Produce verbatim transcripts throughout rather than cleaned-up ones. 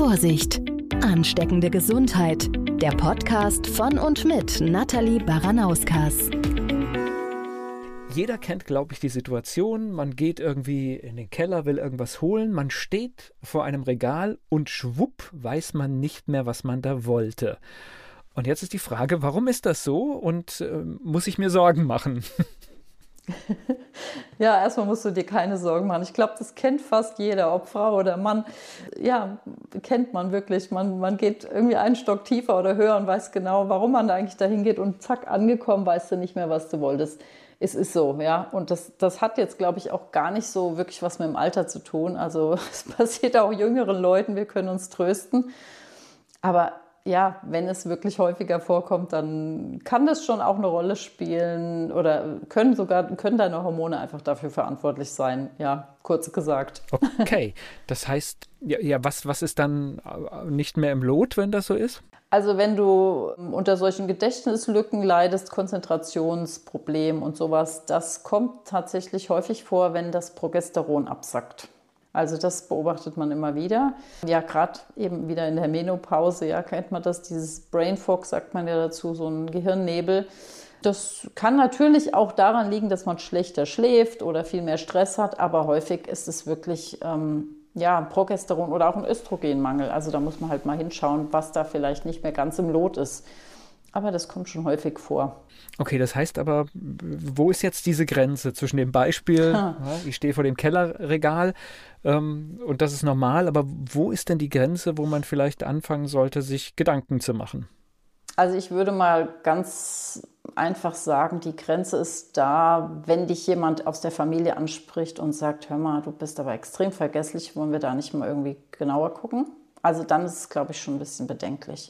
Vorsicht! Ansteckende Gesundheit. Der Podcast von und mit Nathalie Baranauskas. Jeder kennt, glaube ich, die Situation, man geht irgendwie in den Keller, will irgendwas holen, man steht vor einem Regal und schwupp weiß man nicht mehr, was man da wollte. Und jetzt ist die Frage, warum ist das so und äh, muss ich mir Sorgen machen? Ja, erstmal musst du dir keine Sorgen machen. Ich glaube, das kennt fast jeder, ob Frau oder Mann. Ja, kennt man wirklich. Man, man geht irgendwie einen Stock tiefer oder höher und weiß genau, warum man da eigentlich dahin geht und zack, angekommen, weißt du nicht mehr, was du wolltest. Es ist so, ja. Und das, das hat jetzt, glaube ich, auch gar nicht so wirklich was mit dem Alter zu tun. Also es passiert auch jüngeren Leuten, wir können uns trösten. Aber ja, wenn es wirklich häufiger vorkommt, dann kann das schon auch eine Rolle spielen oder können sogar können deine Hormone einfach dafür verantwortlich sein, ja, kurz gesagt. Okay, das heißt, ja, ja was, was ist dann nicht mehr im Lot, wenn das so ist? Also wenn du unter solchen Gedächtnislücken leidest, Konzentrationsproblemen und sowas, das kommt tatsächlich häufig vor, wenn das Progesteron absackt. Also das beobachtet man immer wieder. Ja, gerade eben wieder in der Menopause, ja, kennt man das, dieses Brain Fog, sagt man ja dazu, so ein Gehirnnebel. Das kann natürlich auch daran liegen, dass man schlechter schläft oder viel mehr Stress hat, aber häufig ist es wirklich ähm, ja, ein Progesteron oder auch ein Östrogenmangel. Also da muss man halt mal hinschauen, was da vielleicht nicht mehr ganz im Lot ist. Aber das kommt schon häufig vor. Okay, das heißt aber, wo ist jetzt diese Grenze zwischen dem Beispiel, ja, ich stehe vor dem Kellerregal ähm, und das ist normal, aber wo ist denn die Grenze, wo man vielleicht anfangen sollte, sich Gedanken zu machen? Also ich würde mal ganz einfach sagen, die Grenze ist da, wenn dich jemand aus der Familie anspricht und sagt, hör mal, du bist aber extrem vergesslich, wollen wir da nicht mal irgendwie genauer gucken? Also dann ist es, glaube ich, schon ein bisschen bedenklich.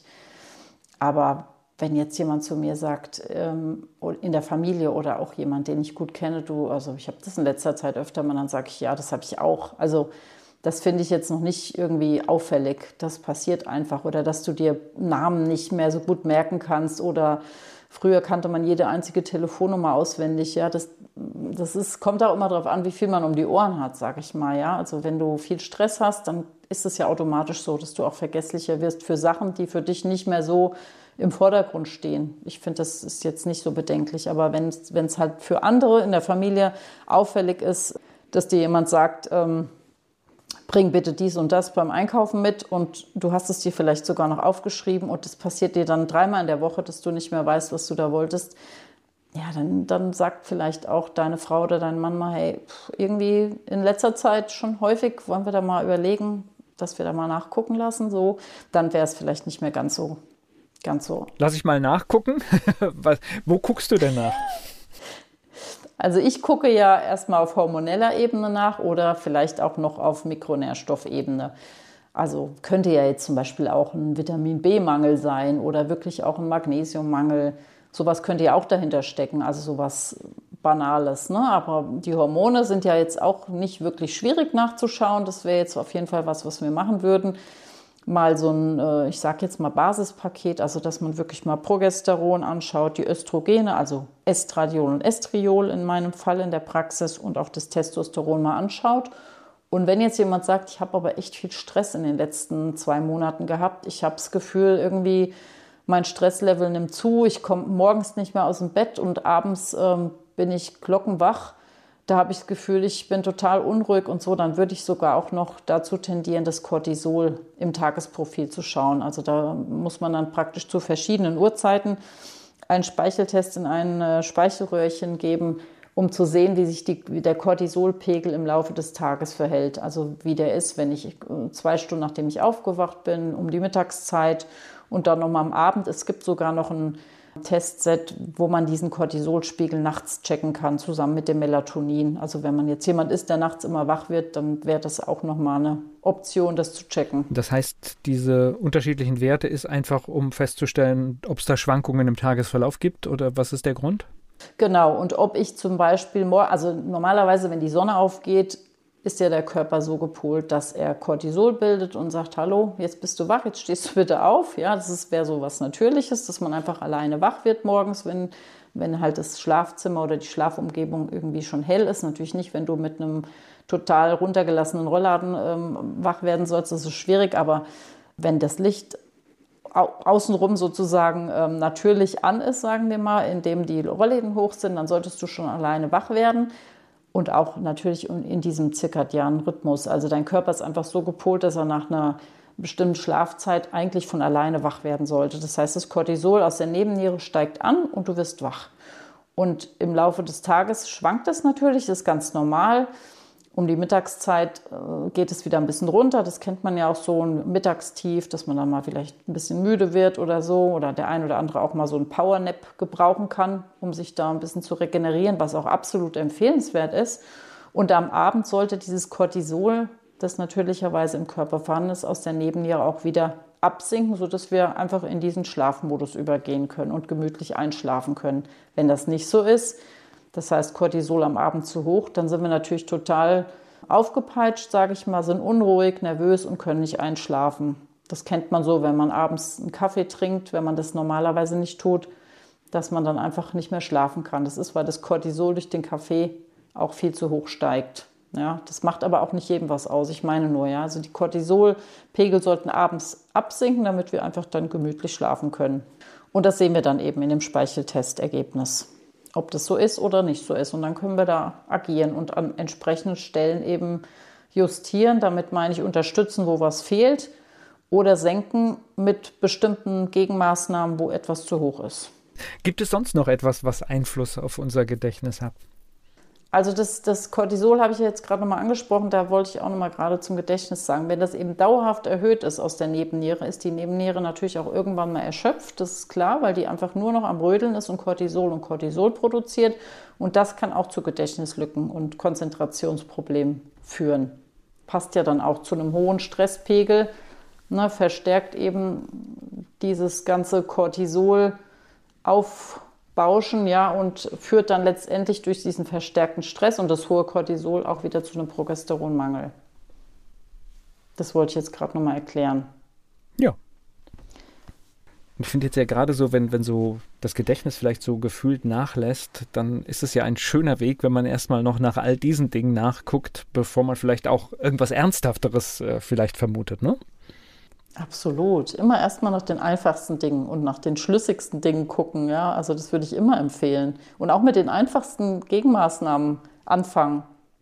Aber wenn jetzt jemand zu mir sagt, ähm, in der Familie oder auch jemand, den ich gut kenne, du, also ich habe das in letzter Zeit öfter mal, dann sage ich, ja, das habe ich auch. Also das finde ich jetzt noch nicht irgendwie auffällig. Das passiert einfach. Oder dass du dir Namen nicht mehr so gut merken kannst. Oder früher kannte man jede einzige Telefonnummer auswendig. Ja, das, das ist, kommt auch immer darauf an, wie viel man um die Ohren hat, sage ich mal. Ja, also wenn du viel Stress hast, dann ist es ja automatisch so, dass du auch vergesslicher wirst für Sachen, die für dich nicht mehr so im Vordergrund stehen. Ich finde, das ist jetzt nicht so bedenklich. Aber wenn es halt für andere in der Familie auffällig ist, dass dir jemand sagt, ähm, bring bitte dies und das beim Einkaufen mit und du hast es dir vielleicht sogar noch aufgeschrieben und es passiert dir dann dreimal in der Woche, dass du nicht mehr weißt, was du da wolltest, ja, dann, dann sagt vielleicht auch deine Frau oder dein Mann mal, hey, irgendwie in letzter Zeit schon häufig, wollen wir da mal überlegen, dass wir da mal nachgucken lassen, so, dann wäre es vielleicht nicht mehr ganz so Ganz so. Lass ich mal nachgucken. Was, wo guckst du denn nach? Also ich gucke ja erstmal auf hormoneller Ebene nach oder vielleicht auch noch auf Mikronährstoffebene. Also könnte ja jetzt zum Beispiel auch ein Vitamin B-Mangel sein oder wirklich auch ein Magnesiummangel. Sowas könnte ja auch dahinter stecken, also sowas Banales, ne? Aber die Hormone sind ja jetzt auch nicht wirklich schwierig nachzuschauen. Das wäre jetzt auf jeden Fall was, was wir machen würden. Mal so ein, ich sage jetzt mal Basispaket, also dass man wirklich mal Progesteron anschaut, die Östrogene, also Estradiol und Estriol in meinem Fall in der Praxis und auch das Testosteron mal anschaut. Und wenn jetzt jemand sagt, ich habe aber echt viel Stress in den letzten zwei Monaten gehabt, ich habe das Gefühl, irgendwie mein Stresslevel nimmt zu, ich komme morgens nicht mehr aus dem Bett und abends ähm, bin ich glockenwach, da habe ich das Gefühl, ich bin total unruhig und so, dann würde ich sogar auch noch dazu tendieren, das Cortisol im Tagesprofil zu schauen. Also da muss man dann praktisch zu verschiedenen Uhrzeiten einen Speicheltest in ein Speichelröhrchen geben, um zu sehen, wie sich die, wie der Cortisolpegel im Laufe des Tages verhält. Also wie der ist, wenn ich zwei Stunden, nachdem ich aufgewacht bin, um die Mittagszeit und dann nochmal am Abend. Es gibt sogar noch ein Testset, wo man diesen Cortisolspiegel nachts checken kann, zusammen mit dem Melatonin. Also wenn man jetzt jemand ist, der nachts immer wach wird, dann wäre das auch nochmal eine Option, das zu checken. Das heißt, diese unterschiedlichen Werte ist einfach, um festzustellen, ob es da Schwankungen im Tagesverlauf gibt oder was ist der Grund? Genau, und ob ich zum Beispiel, mor- also normalerweise, wenn die Sonne aufgeht, ist ja der Körper so gepolt, dass er Cortisol bildet und sagt, hallo, jetzt bist du wach, jetzt stehst du bitte auf. Ja, das wäre so was Natürliches, dass man einfach alleine wach wird morgens, wenn, wenn halt das Schlafzimmer oder die Schlafumgebung irgendwie schon hell ist. Natürlich nicht, wenn du mit einem total runtergelassenen Rollladen ähm, wach werden sollst, das ist schwierig, aber Wenn das Licht au- außenrum sozusagen ähm, natürlich an ist, sagen wir mal, indem die Rollläden hoch sind, dann solltest du schon alleine wach werden. Und auch natürlich in diesem zirkadianen Rhythmus. Also dein Körper ist einfach so gepolt, dass er nach einer bestimmten Schlafzeit eigentlich von alleine wach werden sollte. Das heißt, das Cortisol aus der Nebenniere steigt an und du wirst wach. Und im Laufe des Tages schwankt es natürlich, das ist ganz normal. Um die Mittagszeit äh, geht es wieder ein bisschen runter. Das kennt man ja auch so, ein Mittagstief, dass man dann mal vielleicht ein bisschen müde wird oder so. Oder der ein oder andere auch mal so einen Powernap gebrauchen kann, um sich da ein bisschen zu regenerieren, was auch absolut empfehlenswert ist. Und am Abend sollte dieses Cortisol, das natürlicherweise im Körper vorhanden ist, aus der Nebenniere auch wieder absinken, sodass wir einfach in diesen Schlafmodus übergehen können und gemütlich einschlafen können. Wenn das nicht so ist, das heißt Cortisol am Abend zu hoch, dann sind wir natürlich total aufgepeitscht, sage ich mal, sind unruhig, nervös und können nicht einschlafen. Das kennt man so, wenn man abends einen Kaffee trinkt, wenn man das normalerweise nicht tut, dass man dann einfach nicht mehr schlafen kann. Das ist, weil das Cortisol durch den Kaffee auch viel zu hoch steigt. Ja, das macht aber auch nicht jedem was aus. Ich meine nur, ja, also die Cortisolpegel sollten abends absinken, damit wir einfach dann gemütlich schlafen können. Und das sehen wir dann eben in dem Speicheltestergebnis, ob das so ist oder nicht so ist. Und dann können wir da agieren und an entsprechenden Stellen eben justieren. Damit meine ich unterstützen, wo was fehlt, oder senken mit bestimmten Gegenmaßnahmen, wo etwas zu hoch ist. Gibt es sonst noch etwas, was Einfluss auf unser Gedächtnis hat? Also das, das Cortisol habe ich ja jetzt gerade nochmal angesprochen, da wollte ich auch nochmal gerade zum Gedächtnis sagen. Wenn das eben dauerhaft erhöht ist aus der Nebenniere, ist die Nebenniere natürlich auch irgendwann mal erschöpft, das ist klar, weil die einfach nur noch am Rödeln ist und Cortisol und Cortisol produziert. Und das kann auch zu Gedächtnislücken und Konzentrationsproblemen führen. Passt ja dann auch zu einem hohen Stresspegel, ne, verstärkt eben dieses ganze Cortisol auf Bauschen, ja, und führt dann letztendlich durch diesen verstärkten Stress und das hohe Cortisol auch wieder zu einem Progesteronmangel. Das wollte ich jetzt gerade nochmal erklären. Ja. Und ich finde jetzt ja gerade so, wenn, wenn so das Gedächtnis vielleicht so gefühlt nachlässt, dann ist es ja ein schöner Weg, wenn man erstmal noch nach all diesen Dingen nachguckt, bevor man vielleicht auch irgendwas Ernsthafteres äh, vielleicht vermutet, ne? Absolut. Immer erstmal nach den einfachsten Dingen und nach den schlüssigsten Dingen gucken. Ja? Also das würde ich immer empfehlen. Und auch mit den einfachsten Gegenmaßnahmen anfangen.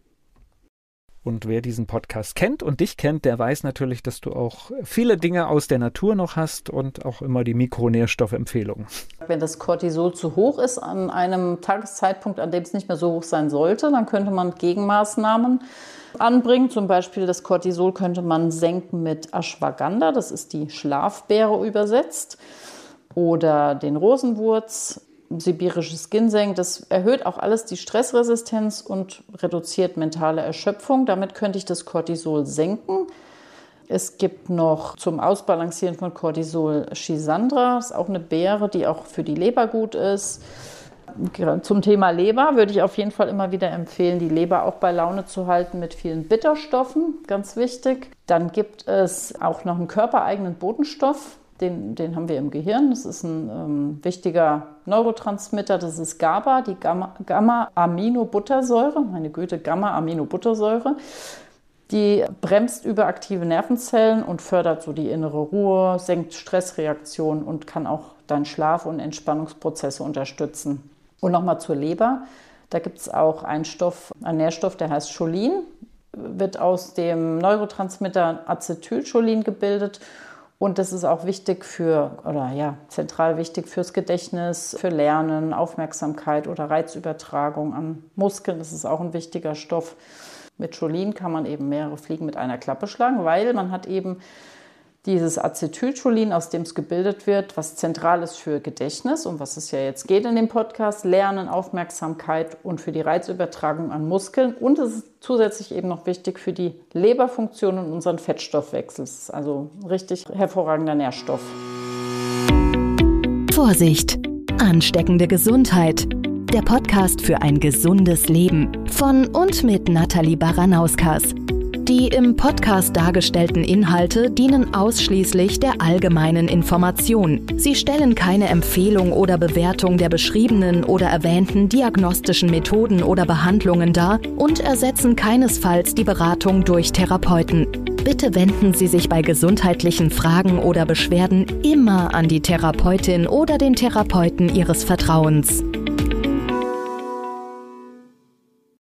Und wer diesen Podcast kennt und dich kennt, der weiß natürlich, dass du auch viele Dinge aus der Natur noch hast und auch immer die Mikronährstoffempfehlungen. Wenn das Cortisol zu hoch ist an einem Tageszeitpunkt, an dem es nicht mehr so hoch sein sollte, dann könnte man Gegenmaßnahmen anbringen. Zum Beispiel das Cortisol könnte man senken mit Ashwagandha, das ist die Schlafbeere übersetzt, oder den Rosenwurz, sibirisches Ginseng. Das erhöht auch alles die Stressresistenz und reduziert mentale Erschöpfung. Damit könnte ich das Cortisol senken. Es gibt noch zum Ausbalancieren von Cortisol Schisandra, das ist auch eine Beere, die auch für die Leber gut ist. Zum Thema Leber würde ich auf jeden Fall immer wieder empfehlen, die Leber auch bei Laune zu halten mit vielen Bitterstoffen, ganz wichtig. Dann gibt es auch noch einen körpereigenen Botenstoff, den, den haben wir im Gehirn. Das ist ein ähm, wichtiger Neurotransmitter, das ist GABA, die Gamma-Aminobuttersäure, meine Güte, Gamma-Aminobuttersäure. Die bremst überaktive Nervenzellen und fördert so die innere Ruhe, senkt Stressreaktionen und kann auch deinen Schlaf- und Entspannungsprozesse unterstützen. Und nochmal zur Leber. Da gibt es auch einen Stoff, einen Nährstoff, der heißt Cholin, wird aus dem Neurotransmitter Acetylcholin gebildet. Und das ist auch wichtig für, oder ja, zentral wichtig fürs Gedächtnis, für Lernen, Aufmerksamkeit oder Reizübertragung an Muskeln. Das ist auch ein wichtiger Stoff. Mit Cholin kann man eben mehrere Fliegen mit einer Klappe schlagen, weil man hat eben dieses Acetylcholin, aus dem es gebildet wird, was zentral ist für Gedächtnis, um was es ja jetzt geht in dem Podcast, Lernen, Aufmerksamkeit und für die Reizübertragung an Muskeln. Und es ist zusätzlich eben noch wichtig für die Leberfunktion und unseren Fettstoffwechsel. Es ist also ein richtig hervorragender Nährstoff. Vorsicht! Ansteckende Gesundheit. Der Podcast für ein gesundes Leben von und mit Nathalie Baranauskas. Die im Podcast dargestellten Inhalte dienen ausschließlich der allgemeinen Information. Sie stellen keine Empfehlung oder Bewertung der beschriebenen oder erwähnten diagnostischen Methoden oder Behandlungen dar und ersetzen keinesfalls die Beratung durch Therapeuten. Bitte wenden Sie sich bei gesundheitlichen Fragen oder Beschwerden immer an die Therapeutin oder den Therapeuten Ihres Vertrauens.